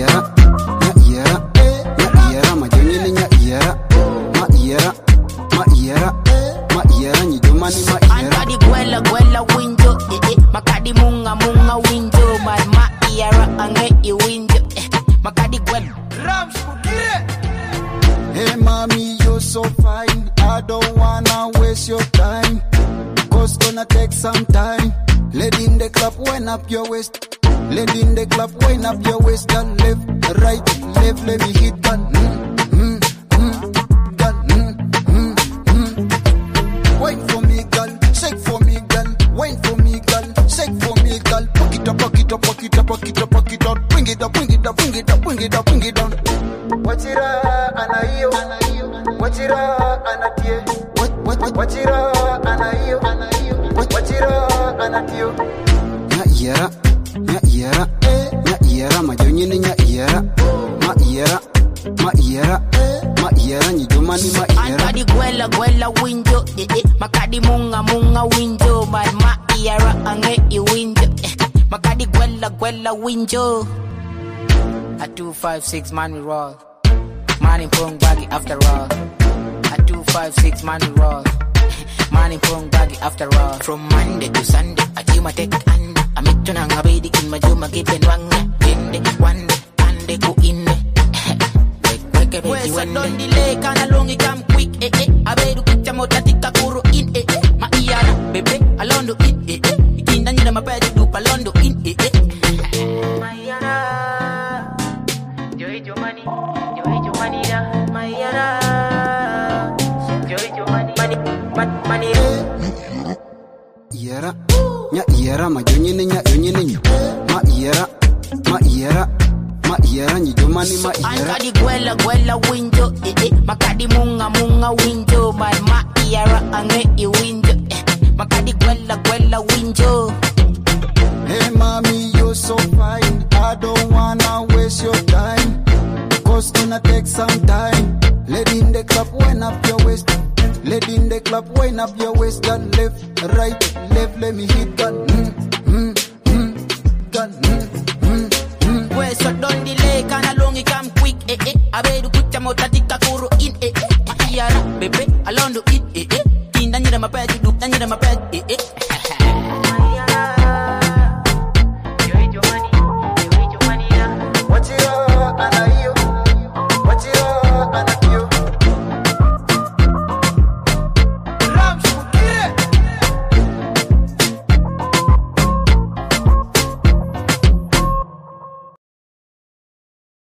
Hey mommy, you're so fine. I don't wanna waste your time, 'cause gonna take some time. Let in the club, wind up your waist. Let in the club, wind up your waist. Girl, left, right, left, let me hit that. Wait for me, girl. Shake for me, girl. Wait for me, girl. Shake for me, girl. Pack it up, pack it up, pack it up, pack it up, pack it up. Bring it up, bring it up, bring it up, bring it up, bring it down. Wachira anayo, wachira anatie, wachira anayo, wachira anatio. Nya iera, majonyine nya iera, ma iera, nyidumani ma iera. Makadi gwela winjo, makadi munga winjo, my ma iera ange I winjo, makadi gwela winjo. A 256 man we roll, man in pong baggy after all. A 256 man we roll, man in pong baggy after all. From Monday to Sunday, I do my take and I make to nang abedi in my juma given one day go in. Wesa don't delay, kana longi come quick, abedu kicha motatika kuru in, ma iyana, bebe, alondo in, ikinda nyina mapeji dupa londo in, ma iyana, joy money da, ma iyana, joy money, iera, nya iera, ma yonyine, ma iera, nyidumani ma iera. Makadi gwela winjo, makadi munga winjo, my ma iera ange I winjo, makadi gwela winjo. Hey mommy, you're so fine. I don't wanna waste your time, 'cause gonna take some time. Let in the club, wind up your waist. Let in the club, wind up your waist. Girl, left, right, left, let me hit that. So don't delay, kana longi come quick, abedu kucha motatika kuru in, ma iara, bebe, alondo it, kinda nyina mapeji du, nyina mapeji